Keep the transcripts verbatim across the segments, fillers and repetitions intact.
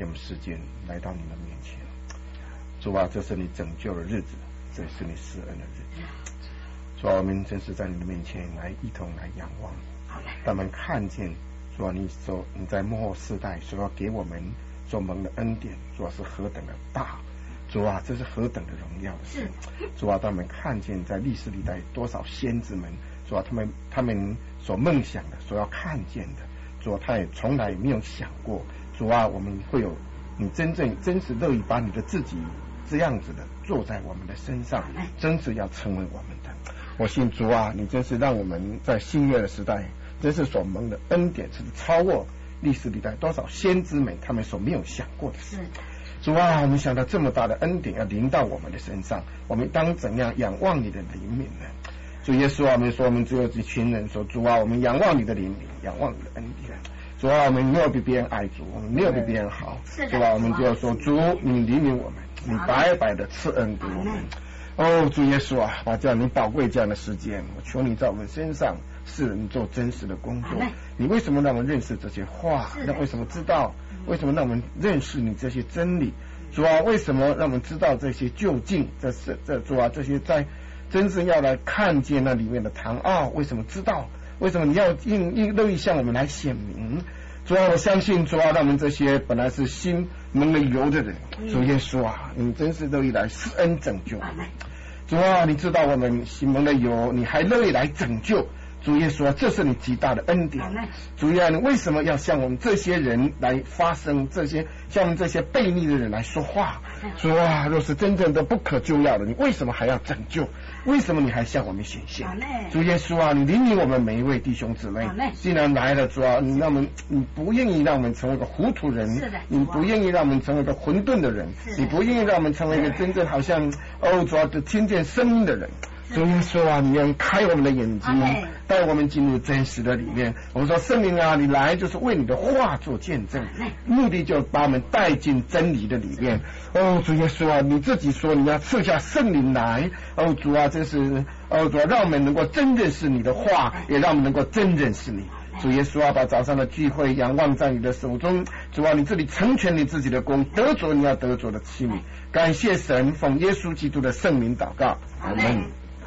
给我们时间来到你的面前。主啊，这是你拯救的日子，这是你施恩的日子。主啊，我们真是在你的面前来一同来仰望你，让我们看见主啊，你所你在末后世代所要给我们所蒙的恩典，主啊是何等的大，主啊这是何等的荣耀的事。主啊，当我们看见在历史历代多少先知们，主啊他们他们所梦想的，所要看见的，主啊他也从来没有想过，主啊我们会有你真正真实乐意把你的自己这样子的坐在我们的身上，真是要成为我们的。我信主啊，你真是让我们在新约的时代，真是所蒙的恩典是超过历史历代多少先知们他们所没有想过的事。主啊，我们想到这么大的恩典要临到我们的身上，我们当怎样仰望你的怜悯呢？主耶稣啊，我们说我们只有这群人说，主啊，我们仰望你的怜悯，仰望你的恩典。主啊，我们没有比别人爱主，我们没有比别人好。主啊，我们就要说，主，你怜悯我们，你白白的赐恩给我们。哦，主耶稣啊，把这样你宝贵这样的时间，我求你在我们身上是人做真实的工作。你为什么让我们认识这些话？那为什么知道？为什么让我们认识你这些真理？主啊，为什么让我们知道这些究竟？这是这主啊，这些在真正要来看见那里面的堂奥，为什么知道？为什么你要应应乐意向我们来显明？主啊，我相信主啊，让我们这些本来是心蒙了油的人，主耶稣啊，你真是乐意来施恩拯救。主啊，你知道我们心蒙了油，你还乐意来拯救。主耶稣啊，这是你极大的恩典。主啊，你为什么要向我们这些人来发声，这些向我们这些悖逆的人来说话？主啊，若是真正的不可救药的，你为什么还要拯救？为什么你还向我们显现？主耶稣啊，你怜悯我们每一位弟兄姊妹。既然来了，主啊，你让我们，你不愿意让我们成为个糊涂人，你不愿意让我们成为个混沌的人，你不愿意让我们成为一个真正好像哦，主啊，听见声音的人。主耶稣啊，你愿开我们的眼睛，带我们进入真实的里面。我们说圣灵啊，你来就是为你的话做见证，目的就把我们带进真理的里面。哦，主耶稣啊，你自己说你要赐下圣灵来。哦，主啊，真是哦，主啊，让我们能够真认识你的话，也让我们能够真认识你。主耶稣啊，把早上的聚会仰望在你的手中。主啊，你这里成全你自己的功，得着你要得着的器皿。感谢神，奉耶稣基督的圣名祷告，阿门。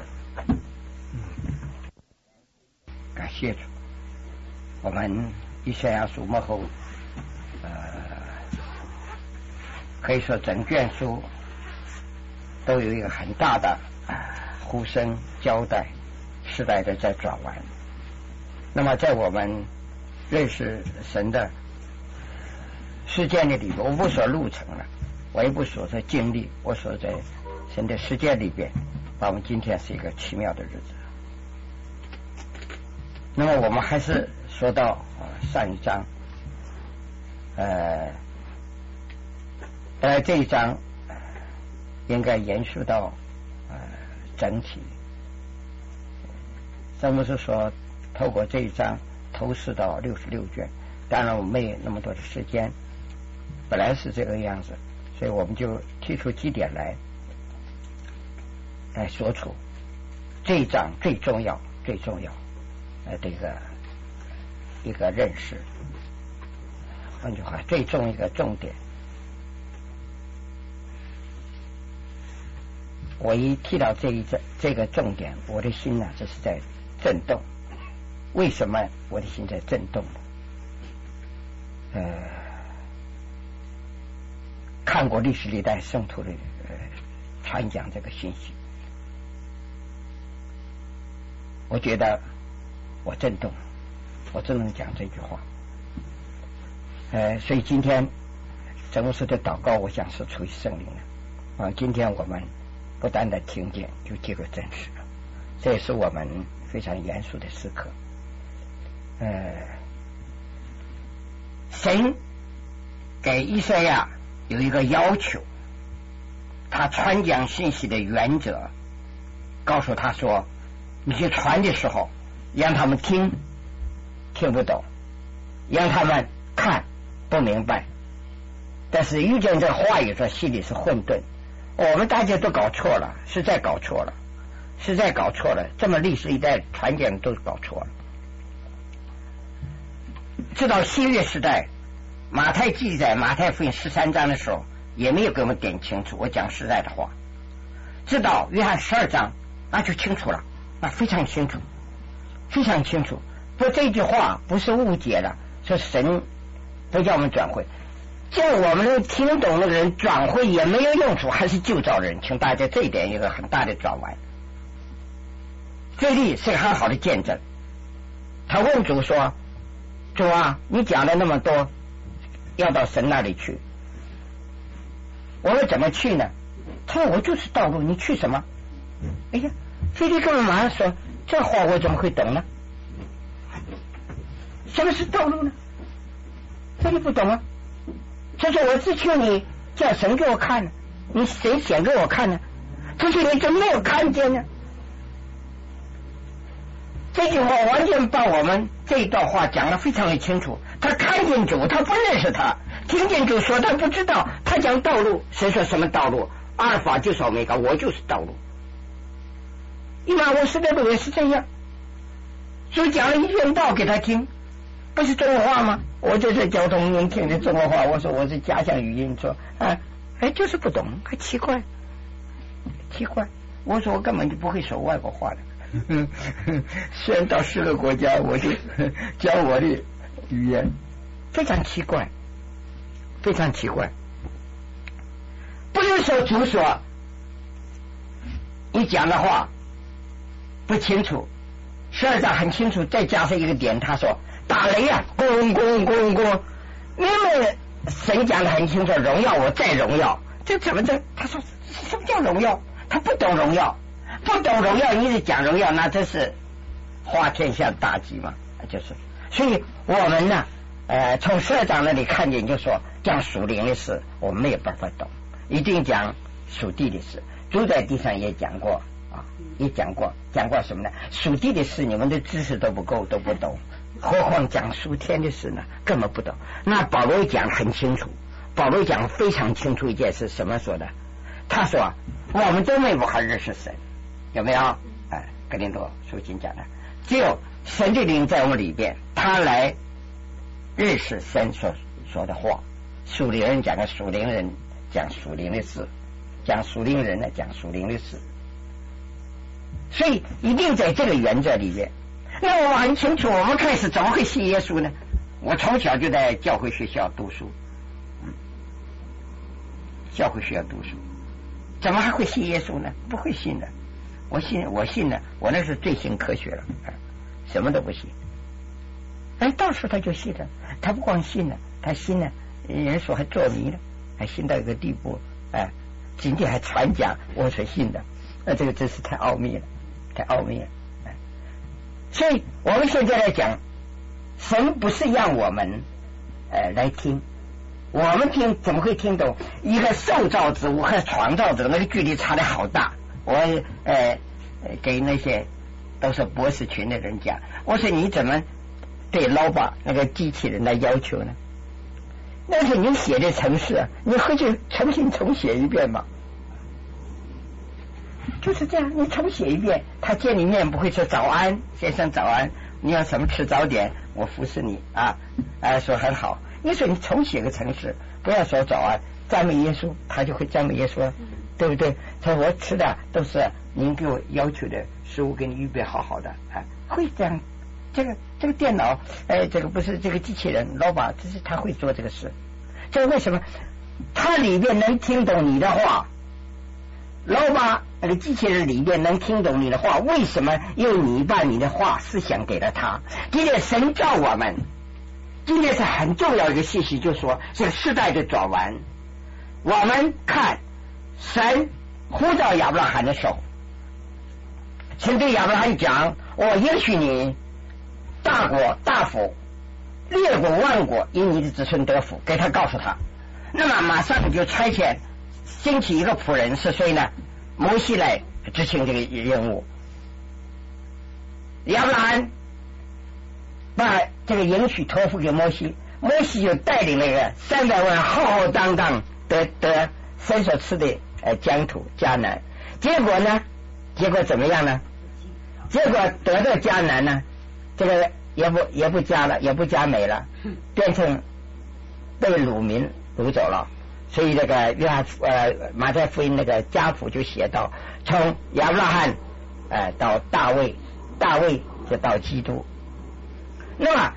感谢主，我们以赛亚书末后，呃，可以说整卷书都有一个很大的呃呼声交代时代的在转弯。那么在我们认识神的事件的里边，我不说路程了，我也不说在经历，我说在神的世界里边，把我们今天是一个奇妙的日子。那么我们还是说到、呃、上一章，呃，呃这一章、呃、应该延续到呃整体。咱们是说透过这一章投射到六十六卷，当然我们没有那么多的时间，本来是这个样子，所以我们就提出几点来来说出这一章最重要最重要呃这个一个认识。换句话，最重一个重点，我一提到这一这这个重点，我的心呢这是在震动。为什么我的心在震动呢？呃，看过历史历代圣徒的呃传讲这个信息，我觉得我震动，我只能讲这句话。呃，所以今天整个的祷告，我想是出于圣灵的啊。今天我们不单单听见，就记住真实了，这也是我们非常严肃的时刻。呃，神给以赛亚有一个要求，他传讲信息的原则，告诉他说，你去传的时候，让他们听听不懂，让他们看不明白，但是遇见这话语说心里是混沌。我们大家都搞错了，实在搞错了，实在搞错了，这么历史一代传讲都搞错了。直到新约时代， 马太记载马太福音十三章的时候，也没有给我们点清楚。我讲实在的话，直到约翰十二章，那就清楚了，那非常清楚，非常清楚。不，这句话不是误解了，说神不叫我们转会，叫我们能听懂那个人转会也没有用处，还是旧造人。请大家这一点有一个很大的转弯。腓力是个很好的见证，他问主说：“主啊，你讲了那么多，要到神那里去，我们怎么去呢？”他说：“我就是道路，你去什么？”哎呀，腓力根本马上说：“这话我怎么会懂呢？什么是道路呢？腓力不懂啊。他说：“我只求你叫神给我看呢，你谁显给我看呢？他说：“你怎么没有看见呢？”这句话完全把我们这一段话讲得非常的清楚。他看见主，他不认识他；听见主说，他不知道。他讲道路，谁说什么道路？阿尔法就是欧米伽，我就是道路。伊玛乌斯的路也是这样，所以讲了一遍道给他听，不是中国话吗？我在这交通您听的中国话，我说我是家乡语音，说啊，哎，就是不懂，还奇怪，奇怪。我说我根本就不会说外国话的。虽然到十个国家，我就讲我的语言，非常奇怪，非常奇怪。不是说主说你讲的话不清楚，十二章很清楚，再加上一个点，他说打雷啊，咣咣咣咣，因为神讲的很清楚，荣耀我再荣耀，这怎么着？他说什么叫荣耀？他不懂荣耀。不懂荣耀，一直讲荣耀，那这是花天下大吉嘛？就是，所以我们呢，呃，从十二章那里看见，就说讲属灵的事，我们没有办法懂，一定讲属地的事。主在地上也讲过啊，也讲过，讲过什么呢？属地的事，你们的知识都不够，都不懂，何况讲属天的事呢？根本不懂。那保罗讲很清楚，保罗讲非常清楚一件事，什么说的？他说我们都没有还认识神。有没有？哎，哥林多书经讲的，只有神的灵在我们里边，他来认识神所说的话。属灵人讲的属灵人讲属灵的事，讲属灵人呢讲属灵的事，所以一定在这个原则里面。那我们很清楚，我们开始怎么会信耶稣呢？我从小就在教会学校读书，嗯，教会学校读书，怎么还会信耶稣呢？不会信的。我信，我信呢，我那是最信科学了，什么都不信。哎，到时候他就信了，他不光信了，他信呢，人说还做迷了，还信到一个地步，哎，今天还传讲我所信的，那这个真是太奥秘了，太奥秘了。哎，所以我们现在来讲，神不是让我们呃来听，我们听怎么会听懂？一个受造之物和创造者那个距离差的好大。我呃给那些都是博士群的人讲，我说你怎么对老爸那个机器人的要求呢？那是你写的程式，你回去重新重写一遍嘛。就是这样，你重写一遍，他见你面不会说早安先生早安，你要什么吃早点，我服侍你啊，啊说很好。你说你重写个程式，不要说早安赞美耶稣，他就会赞美耶稣，对不对？他说我吃的都是您给我要求的食物，给你预备好好的，啊，会这样。这个这个电脑，哎，这个不是这个机器人，老板只是他会做这个事。这为什么？他里边能听懂你的话，老板那个机器人里边能听懂你的话，为什么？因为你把你的话思想给了他。今天神造我们，今天是很重要一个信息，就是说这个时代的转弯。我们看神呼召亚伯拉罕的时候，神对亚伯拉罕讲：“我允许你大国大福，列国万国因你的子孙得福。”给他告诉他，那么马上就差遣兴起一个仆人，是谁呢？摩西来执行这个任务。亚伯拉罕把这个应许托付给摩西，摩西就带领那个三百万浩浩荡荡得得神所赐的呃疆土迦南。结果呢？结果怎么样呢？结果得到迦南呢，这个也不也不加了，也不加美了，变成被掳民掳走了。所以这个约翰呃马太福音那个家谱就写到，从亚伯拉罕呃到大卫，大卫就到基督。那么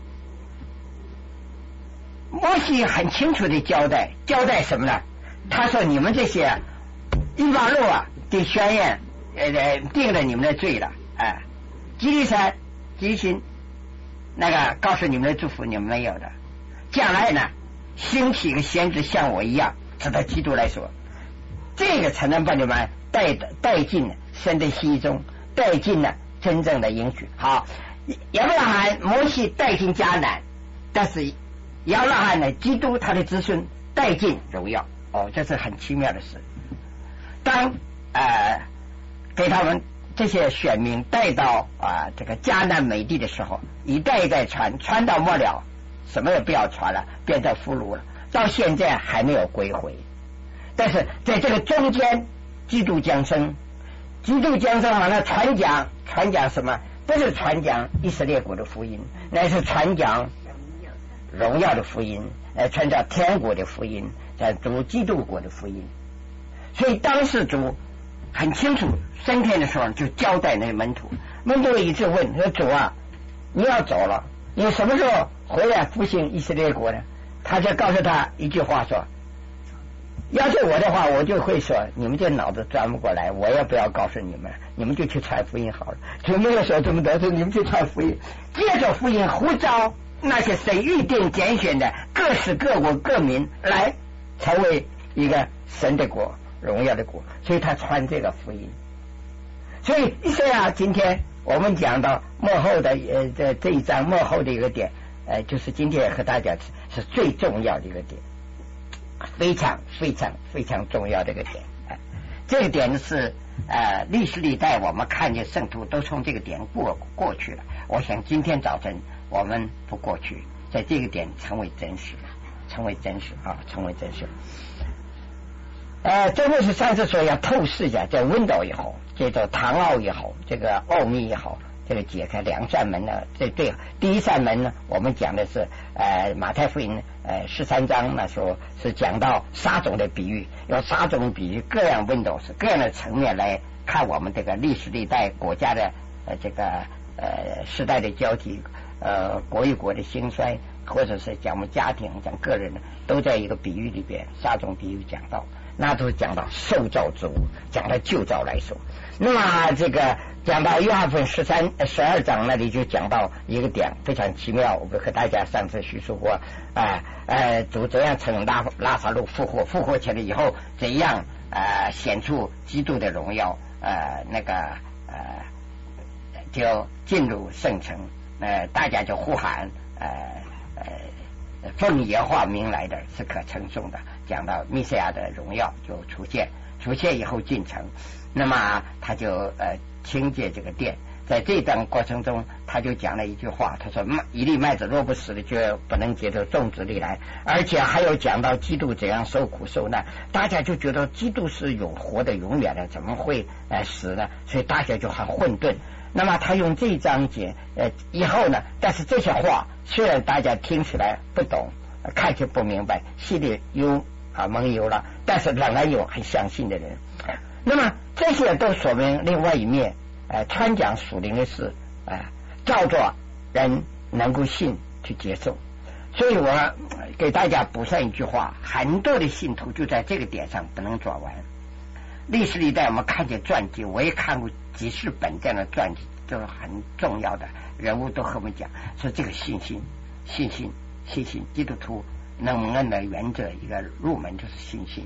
摩西很清楚的交代，交代什么呢？他说你们这些伊巴路啊，得宣言呃定了你们的罪了，哎、呃，基利山基辛那个告诉你们的祝福你们没有的，将来呢兴起一个先知像我一样，指到基督来说，这个才能把你们带带进神的心中，带进了真正的应许。好，亚伯拉罕摩西带进迦南，但是亚伯拉罕呢，基督他的子孙带进荣耀。哦，这是很奇妙的事。当呃给他们这些选民带到啊、呃、这个迦南美地的时候，一代一代传，传到末了，什么也不要传了，变成俘虏了。到现在还没有归回。但是在这个中间，基督降生，基督降生完了传讲，传讲什么？不是传讲以色列国的福音，乃是传讲荣耀的福音，呃，传讲天国的福音，在主基督国的福音。所以当时主很清楚，升天的时候就交代那些门徒，门徒一直问说：“主啊，你要走了，你什么时候回来复兴以色列国呢？”他就告诉他一句话说：“要是我的话，我就会说，你们这脑子转不过来，我也不要告诉你们，你们就去传福音好了。就没有说这么多，说你们去传福音，接着福音呼召那些神预定拣选的各时各国各民来成为一个神的国，荣耀的国。所以他传这个福音。所以以赛亚今天我们讲到幕后的呃这这一章幕后的一个点，呃，就是今天和大家是最重要的一个点。”非常非常非常重要的一个点，呃、这个点是呃历史历代我们看见圣徒都从这个点过过去了。我想今天早晨我们不过去，在这个点成为真实，成为真实啊，成为真实。呃，真的是上次说要透视一下，在温斗也好，这个唐奥也好，这个奥秘也好。这个解开两扇门呢，这对第一扇门呢，我们讲的是呃马太福音呃十三章那时候是讲到撒种的比喻，用撒种比喻各样 windows 各样的层面来看我们这个历史历代国家的呃这个呃时代的交替，呃国与国的兴衰，或者是讲我们家庭讲个人都在一个比喻里边，撒种比喻讲到，那都讲到受造之物，讲到旧造来说。那么这个讲到约翰福音十三十二章那里就讲到一个点非常奇妙，我们和大家上次叙述过啊呃主怎样从拉拉撒路复活，复活起来以后怎样呃显出基督的荣耀，呃那个呃就进入圣城，呃大家就呼喊呃呃奉耶和华名来的是可称颂的，讲到弥赛亚的荣耀就出现，出现以后进城。那么他就呃清洁这个殿，在这段过程中他就讲了一句话，他说一粒麦子若不死的就不能结出种子粒来，而且还有讲到基督怎样受苦受难，大家就觉得基督是永活的永远的，怎么会呃死呢？所以大家就很混沌。那么他用这一章节呃以后呢，但是这些话虽然大家听起来不懂，看起不明白，心里有啊蒙油了，但是仍然有很相信的人。那么这些都说明另外一面，呃，传讲属灵的事，呃，照着人能够信去接受。所以我给大家补上一句话，很多的信徒就在这个点上不能转弯。历史历代我们看见传记，我也看过几十本这样的传记，都是很重要的人物都和我们讲说这个信心，信心，信心，基督徒能不能的原则一个入门就是信心。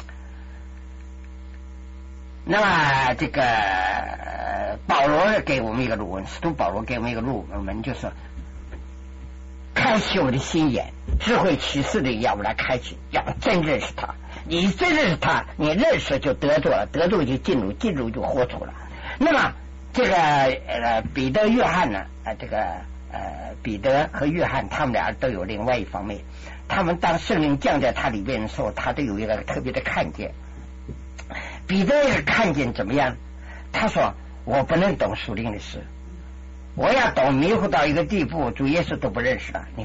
那么这个保罗给我们一个入门，使徒保罗给我们一个入门，就是开启我的心眼，智慧启示的要来开启，要真认识他。你真认识他，你认识就得着了，得着就进入，进入就活出了。那么这个呃彼得约翰呢，呃这个呃彼得和约翰他们俩都有另外一方面，他们当圣灵降在他里边的时候，他都有一个特别的看见。彼得也看见怎么样？他说：“我不能懂属灵的事，我要懂迷糊到一个地步，主耶稣都不认识了。”你看，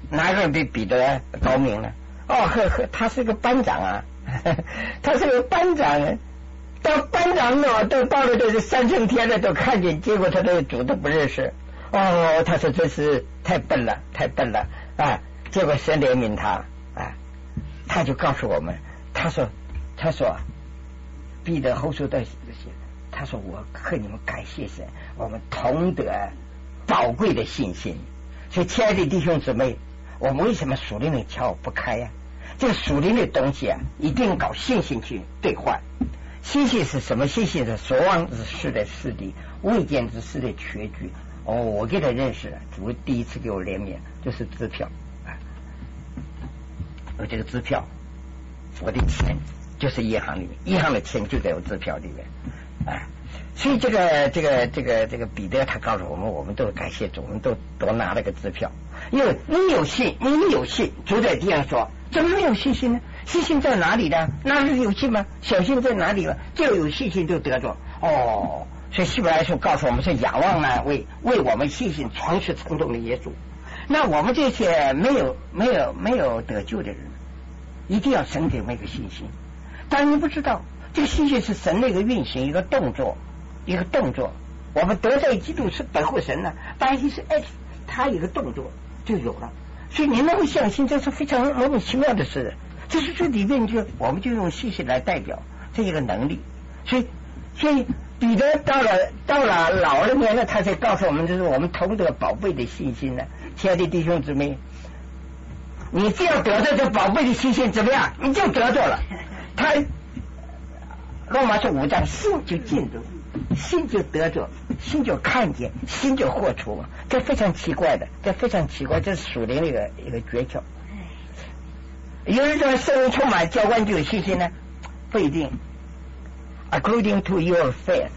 哪个人比彼得高明呢？哦，呵呵，他是个班长啊，呵呵他是个班长，到班长呢，都到了这个三圣天了，都看见，结果他的主都不认识。哦，他说这是太笨了，太笨了啊！结果神怜悯他啊，他就告诉我们，他说，他说，彼得后书的写，他说我和你们感谢神，我们同得宝贵的信心。所以，亲爱的弟兄姊妹，我们为什么属灵的窍不开呀、啊？这个属灵的东西啊，一定搞信心去兑换。信心是什么？信心是所望之事的实底，未见之事的确据。哦，我给他认识了，主第一次给我怜悯，就是支票啊，有这个支票，我的钱就是银行里面，银行的钱就在我支票里面啊。所以这个这个这个这个彼得他告诉我们，我们都感谢主，我们都都拿了个支票，因为你有信，你有信，主在地上说，怎么没有信心呢？信心在哪里呢？那是有信吗？小信在哪里了？只有有信心就得着。哦，所以希伯来书告诉我们是仰望那位为我们信心传世成功的耶稣。那我们这些没有没有没有得救的人，一定要神给我们一个信心。但你不知道，这个信心是神的一个运行，一个动作，一个动作。我们得在基督是本乎神呢，但是是哎，他一个动作就有了。所以你能够相信，这是非常莫名其妙的事。这是这里面就我们就用信心来代表这一个能力。所以，所以彼得到了到了老了年了，他才告诉我们，这是我们同得宝贝的信心呢。亲爱的弟兄姊妹，你只要得到这宝贝的信心，怎么样？你就得着了。他罗马书五章，信就进入，信就得着，心就看见，心就豁出，这非常奇怪的，这非常奇怪，这是属灵的一个一个诀窍。有人说圣灵充满浇灌就有信心呢，不一定。According to your faith,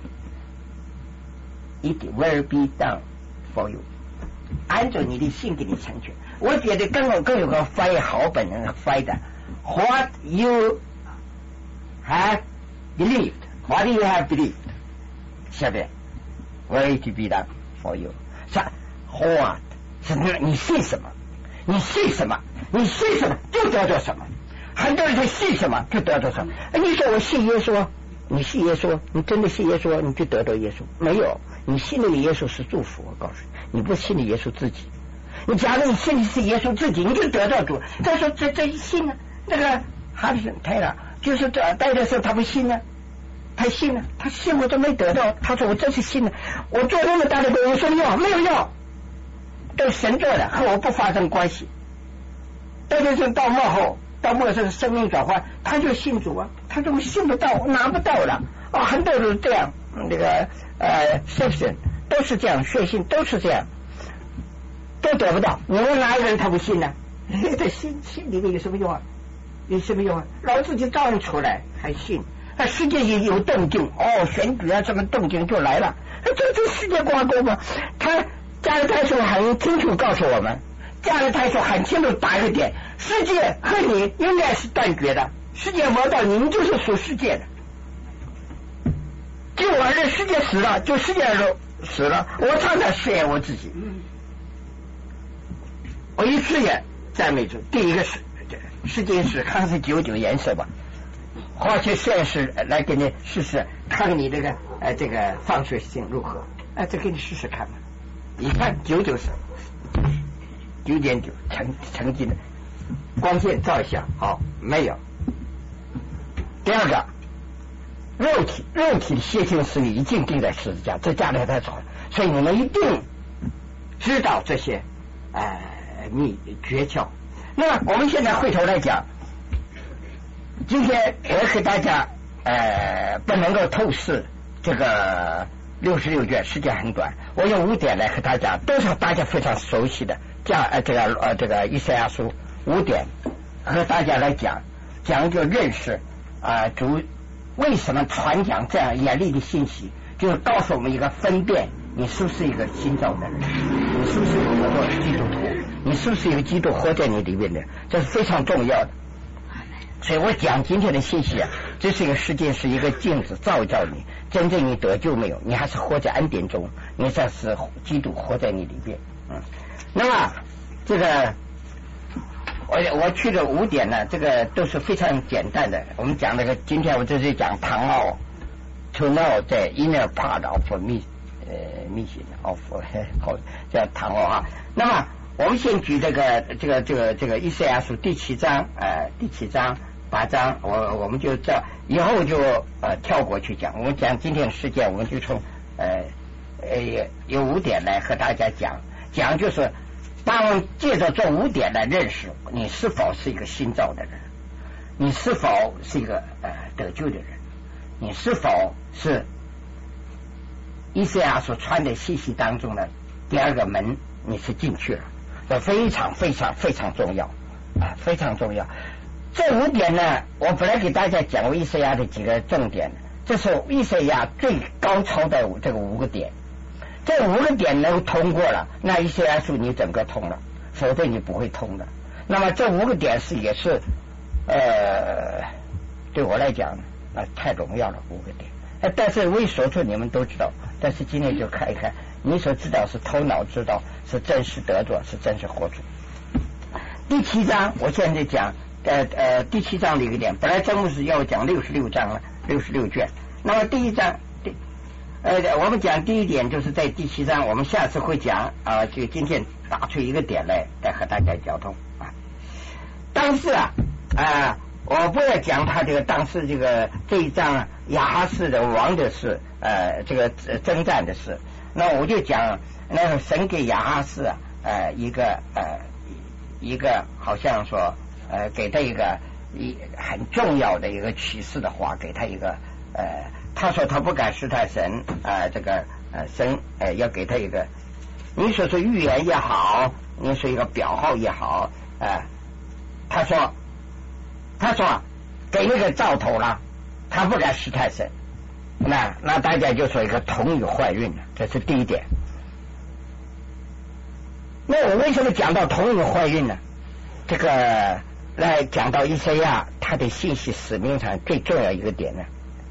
it will be done for you. 按照你的信给你成全。我觉得更有更有个翻译好本能翻译的 ，What you have believed, what you have believed. 下边 will it be done for you. 是 what 是你信什么？你信什么？你信什么就得着什么。很多人说信什么就得着什么。你说我信耶稣，你信耶稣，你真的信耶稣，你就得着耶稣。没有，你信那个耶稣是祝福。我告诉你，你不信的耶稣自己。你假如你信的是耶稣自己，你就得到主。他说这这一信呢，那个哈里森泰勒就是这带的时候他不信呢，他信呢，他信我都没得到。他说我这是信呢，我做那么大的工，我说要没有要，都神做的，和我不发生关系。特别是到末后，到末世生命转换，他就信主啊，他就信不到，拿不到了啊、哦，很多都是这样，那个呃 ，Simpson 都是这样，血信都是这样，都得不到。你问哪一个人他不信呢？这信信里面有什么用啊？有什么用啊？老自己照样出来还信，那世界也有动静哦，选举啊，什么动静就来了，这这世界挂钩嘛。他加勒泰书很清楚告诉我们。加勒泰书很清楚打一个点，世界和你应该是断绝的，世界摸到你，你就是属世界的。就我这世界死了，就世界都死了，我常常试验我自己。我一试验赞美主，第一个是世界是看是九九颜色吧，化学实验室来给你试试，看你这个呃这个放射性如何？哎、呃，这给你试试看吧。一看九九是。九点九成成绩的，光线照一下，好，没有。第二个，肉体肉体的邪性思维已经钉在十字架，这加勒泰书，所以你们一定知道这些呃秘诀窍。那么我们现在回头来讲，今天我和大家呃不能够透视这个六十六卷，时间很短，我用五点来和大家，都是大家非常熟悉的。讲呃这个呃这个以赛亚书五点和大家来讲讲就认识啊、呃、主为什么传讲这样严厉的信息，就是告诉我们一个分辨你是不是一个新造的人，你是不是一个基督徒，你是不是一个基督活在你里面的，这是非常重要的。所以我讲今天的信息啊，这是一个世界是一个镜子照照你，真正你得救没有，你还是活在恩典中，你才是基督活在你里边。嗯，那么这个我我去的五点呢，这个都是非常简单的。我们讲那个，今天我这是讲唐奥 to know the inner part of me 呃 mission of 叫唐奥啊。那么我们先举这个这个这个这个以赛亚书第七章呃第七章八章，我我们就这以后就呃跳过去讲。我们讲今天的事件，我们就从呃呃有五点来和大家讲讲，就是当借着这五点来认识你是否是一个新造的人，你是否是一个呃得救的人，你是否是以赛亚所传的信息当中的第二个门，你是进去了，这非常非常非常重要啊，非常重要。这五点呢，我本来给大家讲过以赛亚的几个重点，这是以赛亚最高超的这个五个点。这五个点能通过了，那以赛亚书你整个通了，否则你不会通的。那么这五个点是也是呃对我来讲那太荣耀了五个点。呃，但是未说出你们都知道，但是今天就看一看，你所知道是头脑知道，是真实得着，是真实活出。第七章我现在讲呃呃第七章的一个点，本来真牧是要讲六十六章了，六十六卷。那么第一章第呃我们讲第一点就是在第七章，我们下次会讲啊，就今天打出一个点来来和大家交通啊。但是啊啊我不要讲他这个当时这个这一章亚哈斯的王的事，呃这个征战的事，那我就讲那个神给亚哈斯啊呃一个呃一个好像说呃给他一个一很重要的一个启示的话，给他一个呃他说他不敢试探神啊、呃，这个呃神呃要给他一个，你说是预言也好，你说一个表号也好啊、呃，他说他说给那个兆头了，他不敢试探神，那那大家就说一个童女怀孕了，这是第一点。那我为什么讲到童女怀孕呢？这个来讲到以赛亚他的信息使命上最重要一个点呢。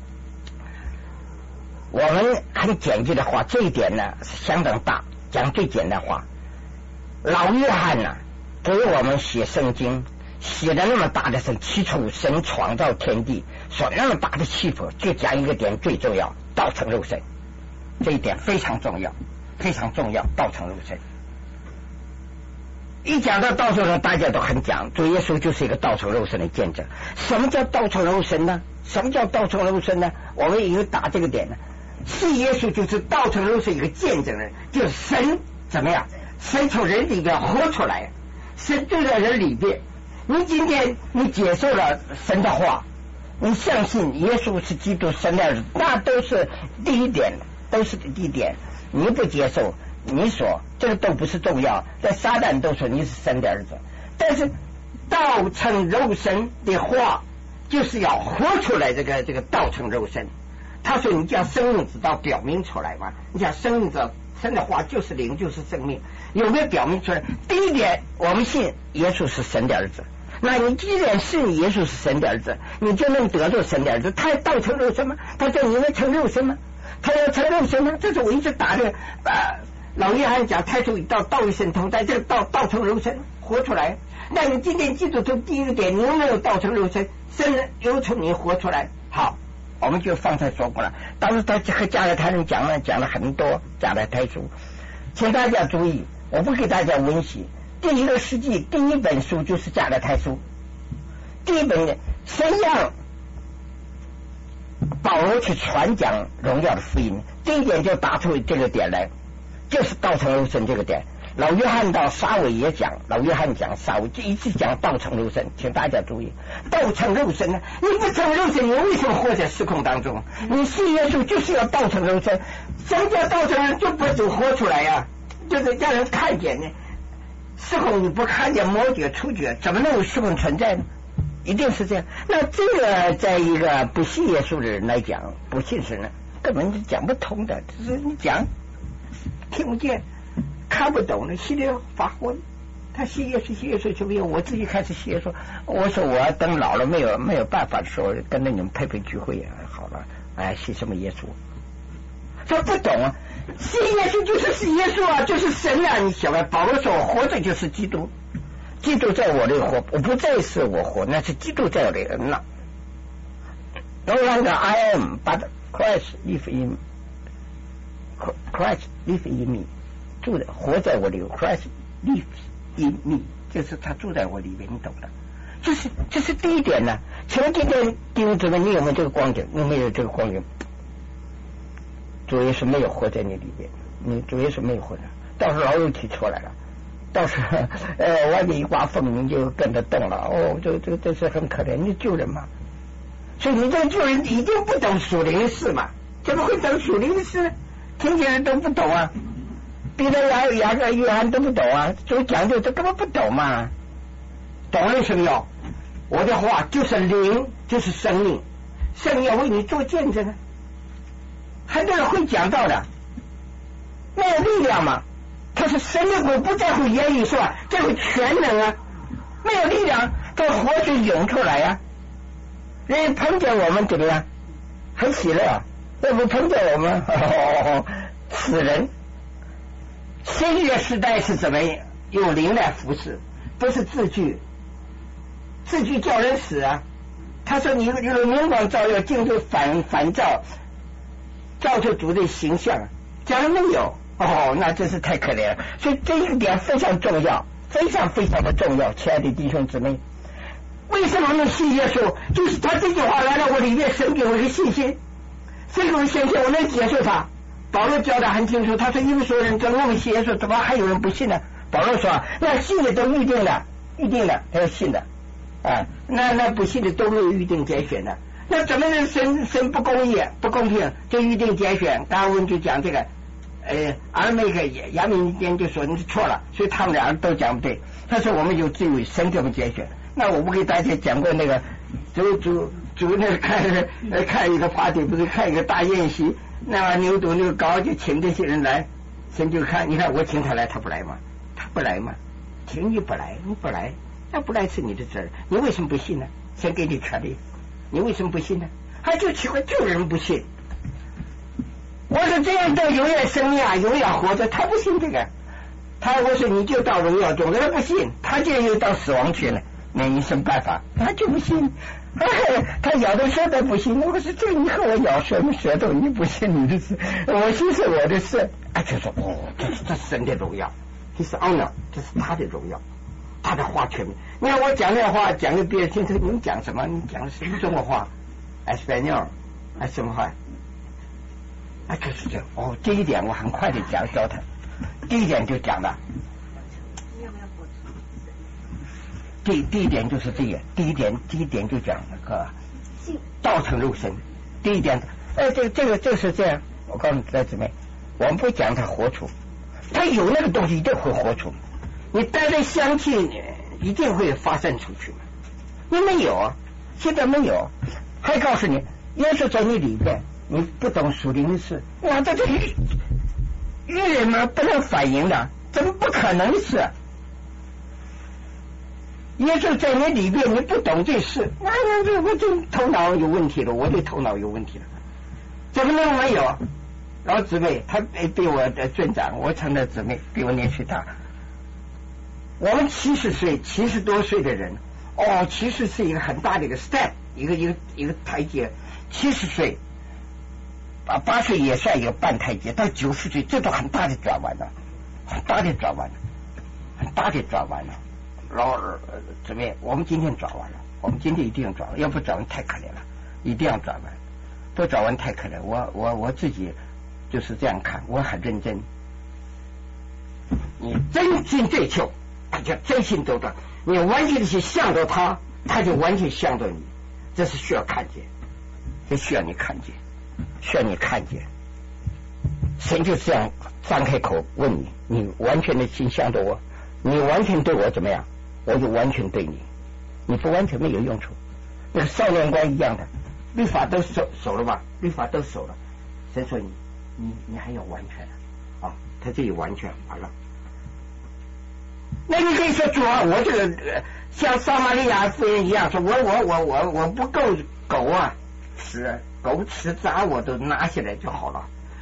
我们很简洁的话，这一点呢是相当大，讲最简单话。老约翰呢、啊、给我们写圣经，写的那么大的是起初神创造天地，说那么大的气魄，就讲一个点最重要，道成肉身，这一点非常重要，非常重要，道成肉身。一讲到道成肉身，大家都很讲，主耶稣就是一个道成肉身的见证。什么叫道成肉身呢？什么叫道成肉身呢？我们已经打这个点了。是耶稣就是道成肉身一个见证人，就是神怎么样？神从人里边活出来，神住在人里边。你今天你接受了神的话，你相信耶稣是基督神的儿子，那都是第一点，都是第一点。你不接受，你说这个都不是重要。在撒旦都说你是神的儿子，但是道成肉身的话，就是要活出来这个这个道成肉身。他说你将生命之道表明出来嘛，你将生命之道，神的话就是灵，就是生命，有没有表明出来？第一点，我们信耶稣是神的儿子，那你既然信耶稣是神的儿子，你就能得到神的儿子。他道成肉身吗？他说你能成肉身吗？他要成肉身吗？这是我一直打的啊。老约翰讲太初一道，道与神同在，这个道道成肉身活出来。那你今天记住这第一个点，你有没有道成肉身？神有从你活出来。好，我们就方才说过了。当时他和加拉太人讲了讲了很多加拉太书，请大家注意，我不给大家温习。第一个世纪第一本书就是加拉太书，第一本神让保罗去传讲荣耀的福音，第一点就打出这个点来，就是道成肉身这个点。老约翰到撒韦也讲，老约翰讲撒韦就一直讲道成肉身，请大家注意，道成肉身呢？你不成肉身，你为什么活在时空当中？你信耶稣就是要道成肉身，什么叫道成肉身？就不就活出来呀、啊，就是让人看见呢。时空你不看见魔觉触觉，怎么能有时空存在呢？一定是这样。那这个在一个不信耶稣的人来讲，不信神呢，根本就讲不通的，就是你讲听不见。看不懂了，心里发昏。他信耶稣，信耶稣就没有。我自己开始信耶稣，我说我要等老了没有没有办法的时候，跟着你们配配聚会也好了。哎，信什么耶稣？他不懂啊！ 信耶稣就是是耶稣啊，就是神啊！你晓得，保罗说活着就是基督，基督在我里活，我不再是我活，那是基督在我里人了。No longer I am, but Christ live in Christ live in me， 住的活在我里 ，Christ lives in me， 就是他住在我里面，你懂的。这是这是第一点呢。请问今天弟兄姊妹，你有没有这个光景？有没有这个光景？主耶稣没有活在你里边，你主耶稣没有活着，倒是老肉体出来了，倒是呃外面一刮风你就跟着动了。哦，这这这是很可怜，你救人嘛。所以你这个救人一定不懂属灵的事嘛？怎么会懂属灵的事？听起来都不懂啊！彼得、雅雅各、约翰都不懂啊！就讲究这根本不懂嘛。懂了什么要？我的话就是灵，就是生命，生命要为你做见证啊！很多人会讲到的，没有力量嘛？他是神的国，不在乎言语是吧？在乎全能啊！没有力量，这活水涌出来呀、啊！人家碰见我们怎么样？很喜乐，要不碰见我们，哦、死人。新约时代是怎么用灵来服侍？不是字句，字句叫人死啊！他说你有明光照耀，镜就反反照，照出主的形象，讲了没有？哦，那真是太可怜了。所以这一点非常重要，非常非常的重要，亲爱的弟兄姊妹。为什么能信耶稣？就是他这句话来了我里面，神给我一个信心，神给我信心，我能接受他。保罗教的很清楚，他说因为所有人都认为信耶稣，怎么还有人不信呢？保罗说那信的都预定了，预定了他要信的啊，那那不信的都没有预定拣选的，那怎么能神神不公义不公平就预定拣选？达尔文就讲这个，呃，而那个亚明间就说你错了，所以他们俩都讲不对。他说我们有自由，神怎么拣选？那我不给大家讲过那个主主主那个看呃看一个 party， 不是看一个大宴席，那牛犊那个羔就请这些人来，神就看，你看我请他来，他不来吗？他不来吗？请你不来，你不来，那不来是你的责任，你为什么不信呢？神给你权利，你为什么不信呢？还就奇怪，就有人不信。我说这样的永远生命啊，永远活着，他不信这个，他我说你就到荣耀中，他不信，他就又到死亡去了。那你什么办法？他就不信，他咬着舌头不信。我说这你和我咬什么舌头？你不信你的事，我信是我的事。啊，就说哦，这是这是神的荣耀，这是 honor， 这是他的荣耀，他的话全面。你看我讲那话，讲给别人听，这你讲什么？你讲的什么中国话？哎，español，哎什么话？啊，就是这样。哦，这一点我很快的讲教他。第一点就讲了。第第一点就是这个，第一点第一点就讲那个道成肉身。第一点，哎，这个这个就是这样。我告诉你，弟兄们，我们不讲他活出，他有那个东西一定会活出。你带着香气，一定会发散出去。你没有，现在没有，还告诉你，耶稣在你里边，你不懂属灵的事，哇，这这愚愚人嘛，不能反应的，怎么不可能的事？耶稣在你里边，你不懂这事，那那我这头脑有问题了，我的头脑有问题了，怎么能没有？老姊妹，他比我的尊长，我成了姊妹，比我年岁大。我们七十岁、七十多岁的人，哦，其实是一个很大的一个 step， 一个一个一个台阶。七十岁啊，八岁也算一个半台阶，到九十岁，这都很大的转弯了，很大的转弯了，很大的转弯了。老二姊妹，我们今天转弯了，我们今天一定要转弯，要不转弯太可怜了，一定要转弯，不转弯太可怜。我我我自己就是这样看，我很认真。你真心追求，他就真心得到；你完全的去向着他，他就完全向着你。这是需要看见，这需要你看见，需要你看见。神就这样张开口问你，你完全的心向着我，你完全对我怎么样？我就完全对你，你不完全没有用处。那个少年官一样的，律法都守守了吧？律法都守了，神说你你你还要完全啊，他这里完全完了。那你可以说主啊，我这个、呃、像撒玛利亚妇人一样，说我我我我我不够狗啊，吃狗吃杂我都拿下来就好了。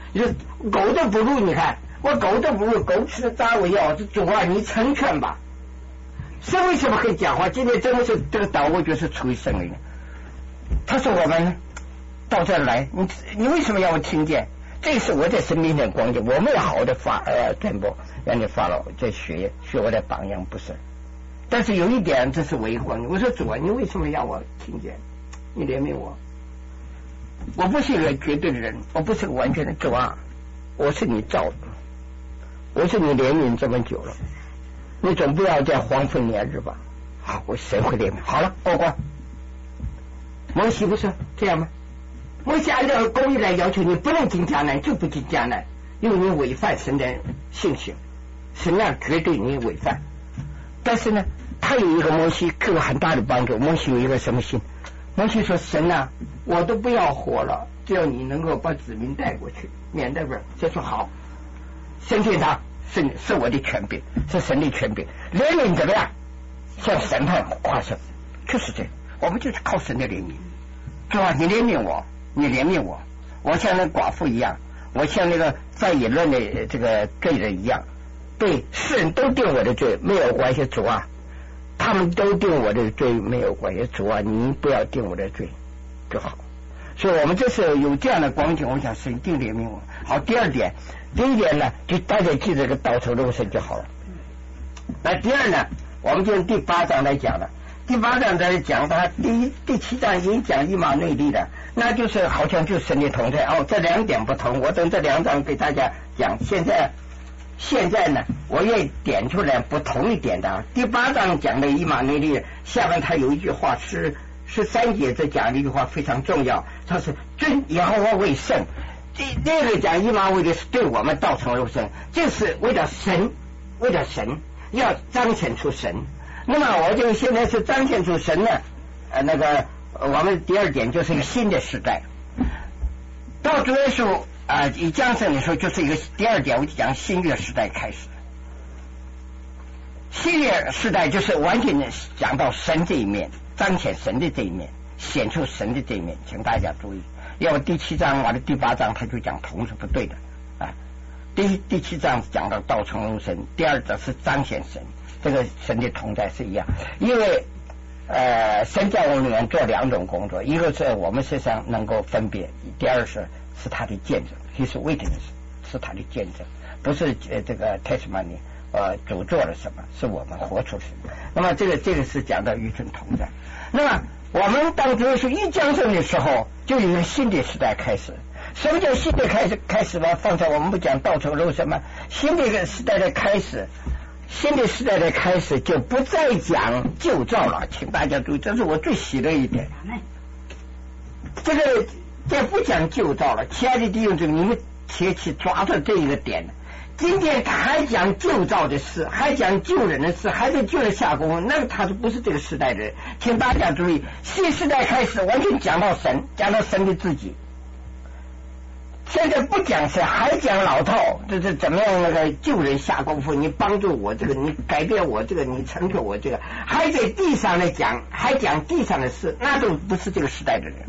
你说狗都不如，你看我狗都不如，狗吃的渣我要，这主啊，你成全吧。神为什么可以讲话？今天真的是这个岛，我觉得是出于神灵。他说我们到这儿来，你你为什么要我听见？这是我在神面前光景，我没有好好的发呃传播，让你发了在学学我的榜样，不是。但是有一点，这是唯一光景。我说主啊，你为什么要我听见？你怜悯我。我不是一个绝对的人，我不是个完全的主啊，我是你造的，我是你怜悯这么久了，你总不要再荒废年日吧？好，我谁会怜悯？好了，过关。摩西不是这样吗？摩西按照公义来要求，你不能进迦南就不进迦南，因为你违反神的性情，神要绝对你违反。但是呢，他有一个摩西给我很大的帮助。摩西有一个什么心？摩西说：“神啊，我都不要活了，只要你能够把子民带过去，免得不是。”就说好，神对他是是我的权柄，是神的权柄。怜悯怎么样？向审判夸胜，就是这样。我们就是靠神的怜悯，是吧？你怜悯我，你怜悯我，我像那寡妇一样，我像那个在野论的这个罪人一样，对世人都定我的罪没有关系，主啊，他们都定我的罪没有关系，主啊，你不要定我的罪就好。所以我们这次有这样的光景，我想神一定怜悯我。好，第二点，第一点呢，就大家记这个倒抽肉身就好了。那第二呢，我们就用第八章来讲了。第八章在讲他第一、第七章已经讲以马内利的，那就是好像就是神的同在哦。这两点不同，我等这两章给大家讲。现在现在呢，我也点出来不同一点的。第八章讲的以马内利，下面他有一句话是十三节，这讲的一句话非常重要，他是尊耶和华为圣。这这个讲以马内利是对我们道成肉身，就是为了神，为了神要彰显出神。那么我就现在是彰显出神呢，呃，那个我们第二点就是一个新的时代。到主耶稣啊以降生的时候，就是一个第二点，我就讲新约时代开始。新约时代就是完全讲到神这一面，彰显神的这一面，显出神的这一面，请大家注意。要么第七章完了第八章他就讲同是不对的啊。第第七章讲到道成肉身，第二章是彰显神。这个神的同在是一样，因为呃，神在我们里面做两种工作，一个是我们身上能够分别，第二是是他的见证，其实 witness 是他的见证，不是呃这个 testimony 呃主做了什么，是我们活出什么。那么这个这个是讲到与神同在。那么我们当主耶稣一降生的时候，就有一个新的时代开始。什么叫新的开始开始呢？方才我们不讲道成肉身吗？新的一个时代的开始。新的时代的开始就不再讲旧造了，请大家注意，这是我最喜的一点。这个这不讲旧造了，亲爱的弟兄姊妹，你们切切抓住这一个点。今天他还讲旧造的事，还讲救人的事，还在救人下功夫，那个他是不是这个时代的人？请大家注意，新时代开始完全讲到神，讲到神的自己。现在不讲神，还讲老套，这是怎么样那个救人下功夫？你帮助我这个，你改变我这个，你成就我这个，还在地上来讲，还讲地上的事，那都不是这个时代的人。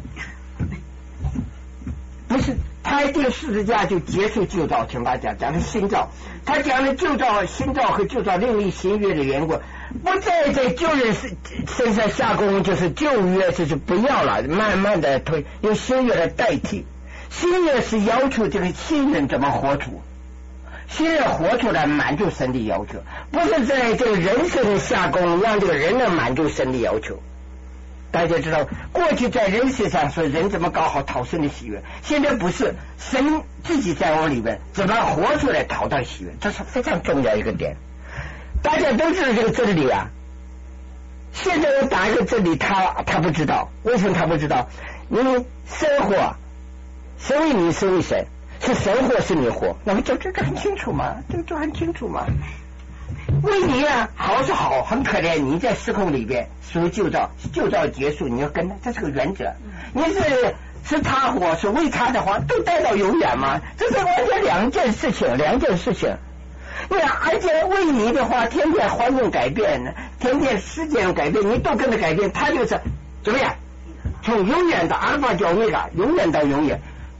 不是，他一定十字架就结束旧造，请大家讲的新造，他讲的旧造、新造和旧造另立新约的缘故，不再在旧人身上下功夫，就是旧约就是不要了，慢慢的推用新约来代替。新约是要求这个新人怎么活出，新人活出来满足神的要求，不是在这个人身上下功让这个人能满足神的要求。大家知道，过去在人身上说人怎么搞好讨神的喜悦，现在不是，神自己在我里面怎么活出来讨到喜悦，这是非常重要一个点。大家都知道这个真理啊，现在我打一个真理，他他不知道，为什么他不知道？因为生活神为你，神为神，是神活是你活，那么就这个很清楚嘛，这个就很清楚嘛。为你啊，好是好，很可怜。你在时空里边属于旧造，旧造结束，你要跟他，这是个原则。你是是他活，是为他的话，都带到永远嘛，这是完全两件事情，两件事情。你而且为你的话，天天环境改变，天天时间改变，你都跟着改变，他就是怎么样？从永远到阿尔法到欧米伽，永远到永远，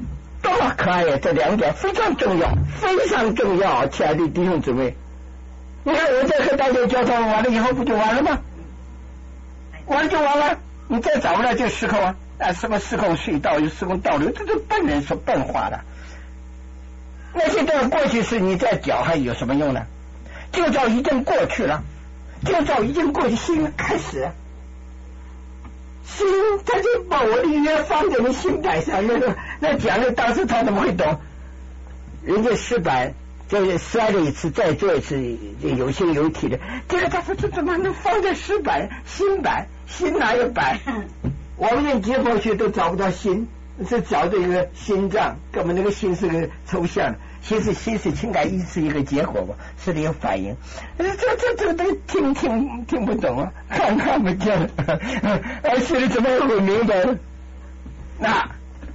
多么可爱呀！这两点非常重要，非常重要，亲爱的弟兄姊妹。你看我再和大家交谈完了以后，不就完了吗？完了就完了，你再找不了这时空啊！啊，什么时空隧道有时空倒流，这是笨人说笨话的。那些段过去是你在讲，还有什么用呢？旧照已经过去了，旧照已经过去，新开始。心，他就把我的约放在你心摆上，那个那讲的当时他怎么会懂？人家失败，这摔了一次，再做一次，有心有体的。这个他说这怎么能放在石板、心板？心哪有板？我们连解剖学都找不到心，是找这个心脏，根本那个心是个抽象的。心是心是情感，一是一个结果吧，是个反应。这这这都听听听不懂啊，看看不见，而心里怎么会明白？那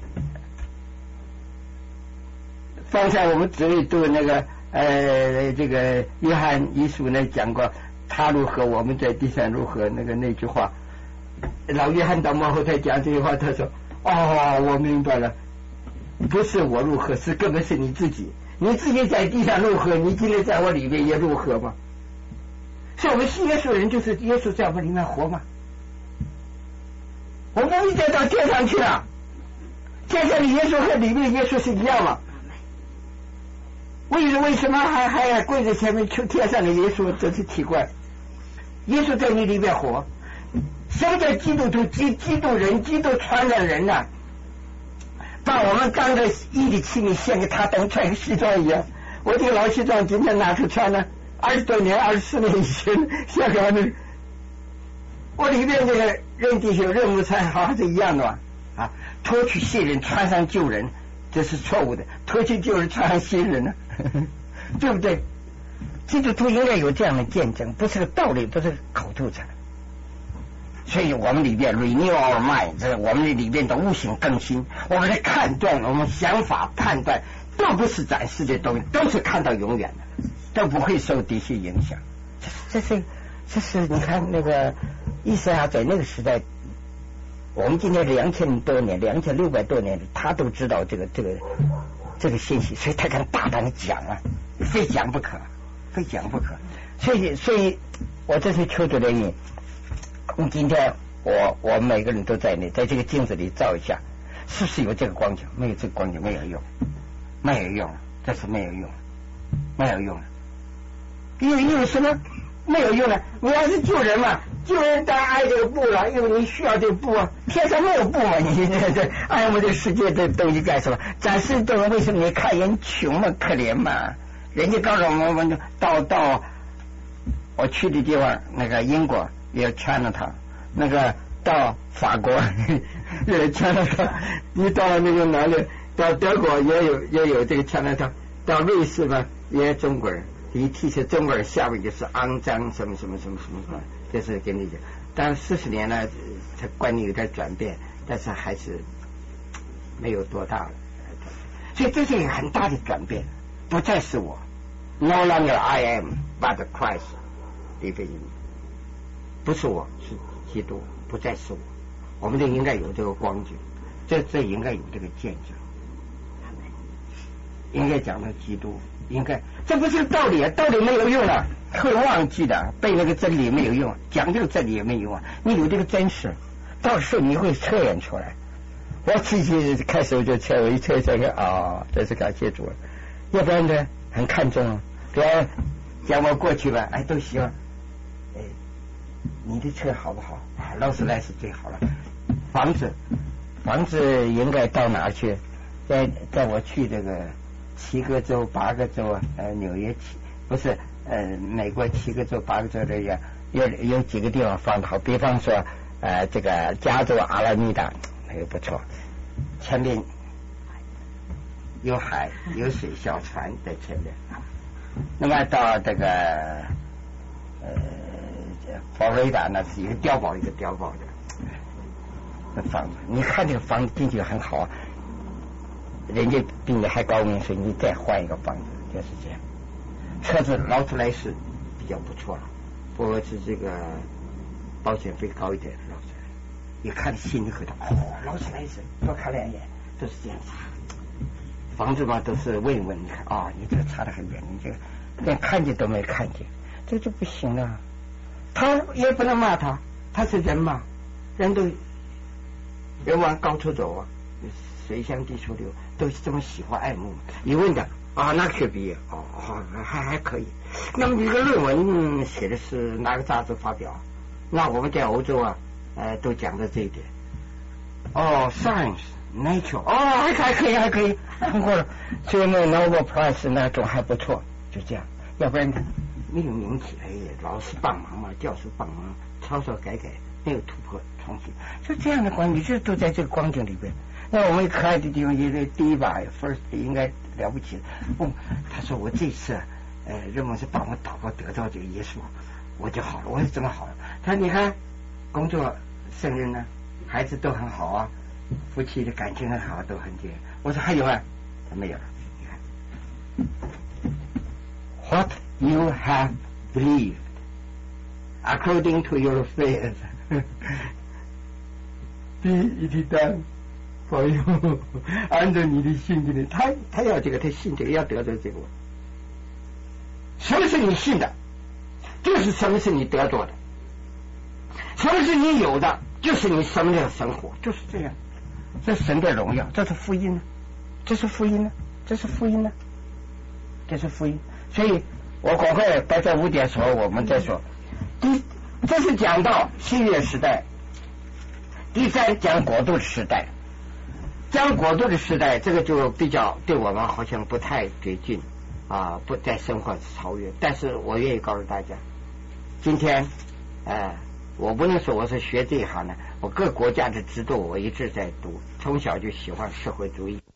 方才我们只会读那个呃，这个约翰一书呢讲过，他如何，我们在地上如何，那个那句话，老约翰到幕后才讲这句话，他说：“哦，我明白了。”不是我如何，是根本是你自己，你自己在地上如何，你今天在我里面也如何嘛。所以我们信耶稣人就是耶稣在我们里面活嘛。我们不会再到天上去了，天上的耶稣和里面耶稣是一样嘛。为什为什么还还要跪在前面求天上的耶稣？真是奇怪。耶稣在你里面活，什么叫基督徒？基基督人，基督传染人呐、啊。把我们当个一的器皿献给他，等穿个西装一样。我这个老西装今天拿出穿了，二十多年、二十四年以前献给我们。我里面这个任弟兄、任务才好像是一样的吧？啊，脱去新人，穿上旧人，这是错误的。脱去旧人，穿上新人呢，对不对？基督徒应该有这样的见证，不是个道理，不是口头禅。所以我们里边 renew our mind， 这我们的里边的悟性更新，我们的判断，我们想法判断都不是暂时的东西，都是看到永远的，都不会受这些影响。这是这是你看那个以赛亚在那个时代，我们今天两千多年、两千六百多年，他都知道这个这个这个信息，所以他敢大胆的讲啊，非讲不可，非讲不可。所以所以我这是求主的你。今天我我们每个人都在内，在这个镜子里照一下，是不是有这个光景？没有这个光景没有用，没有用，这是没有用，没有用。因为因为什么？没有用了。你要是救人嘛，救人当然爱这个布了，因为你需要这个布啊。天上没有布嘛，你这这爱我们这个世界的东西干什么？展示东西为什么？你看人穷嘛，可怜嘛。人家告诉我们，我们到到我去的地方，那个英国。也有 Chinatown， 那个到法国也有 Chinatown， 你到那个哪里？到德国也有也有这个 Chinatown， 到瑞士嘛也有中国人，一提起中国人，下面就是肮脏什么什么什么什么什么，就是跟你讲。但四十年了，他观念有点转变，但是还是没有多大了。所以这是一个很大的转变，不再是我 ，No longer I am, but Christ living in me。不是我，是基督，不再是我。我们就应该有这个光景，这这应该有这个见证，应该讲到基督，应该这不是道理啊，道理没有用啊，会忘记的，背那个真理没有用，讲这个真理也没有用啊。你有这个真实，到时候你会测验出来。我自己开始我就测，我一测这个啊，这是感谢主了。要不然呢，很看重啊，比方讲我过去吧，哎，都希望。你的车好不好？啊，劳斯莱斯最好了。房子，房子应该到哪去？在在我去这个七个州、八个州啊，呃，纽约七不是呃，美国七个州、八个州这样，有有几个地方放的好。比方说呃，这个加州阿拉米达那个不错，前面有海有水，小船在前面。那么到这个呃。佛罗里达那是一个碉堡一个碉堡的那房子，你看这个房子进去很好，人家比你还高明，所以你再换一个房子就是这样。车子劳斯莱斯比较不错了，不过是这个保险费高一点，劳斯莱斯一看心里回头，哦，劳斯莱斯多看两眼，都是这样子。 房子嘛都是问一问，你看啊、哦，你这个差得很远，你这个连看见都没看见，这就不行了。他也不能骂他，他是人嘛，人都人往高处走啊，水向低处流，都是这么喜欢爱慕。你问的啊，那个学毕业哦，还还可以。那么你这个论文写的是哪个杂志发表？那我们在欧洲啊，呃，都讲的这一点。哦 ，Science。Nature 哦，还还可以，还可以通过了，所以那 Nobel Prize 那种还不错，就这样。要不然没有名气，哎，老师帮忙嘛，教授帮忙，抄抄改改，没有突破创新，就这样的光景，这都在这个光景里边。那我们可爱的地方，也第一把 first 应该了不起了。哦，他说我这次呃，认为是帮我祷告得到这个耶稣，我就好了，我是怎么好了？他你看工作胜任呢，孩子都很好啊。夫妻的感情很好，都很甜。我说还有啊，他没有了。你看 ，What you have believed according to your faith ，be it done for you 按照你的信的，他他要这个，他信这个，要得到这个。什么是你信的？就是什么是你得到的。什么是你有的？就是你什么样的生活，就是这样。这是神的荣耀，这是福音呢，这是福音呢，这是福音呢，这是福音。所以我赶快待在五点说，我们再说。第，这是讲到新约时代。第三讲国度的时代，讲国度的时代，这个就比较对我们好像不太接近啊，不在生活超越。但是我愿意告诉大家，今天，呃。我不能说我是学这一行的，我各国家的制度我一直在读，从小就喜欢社会主义。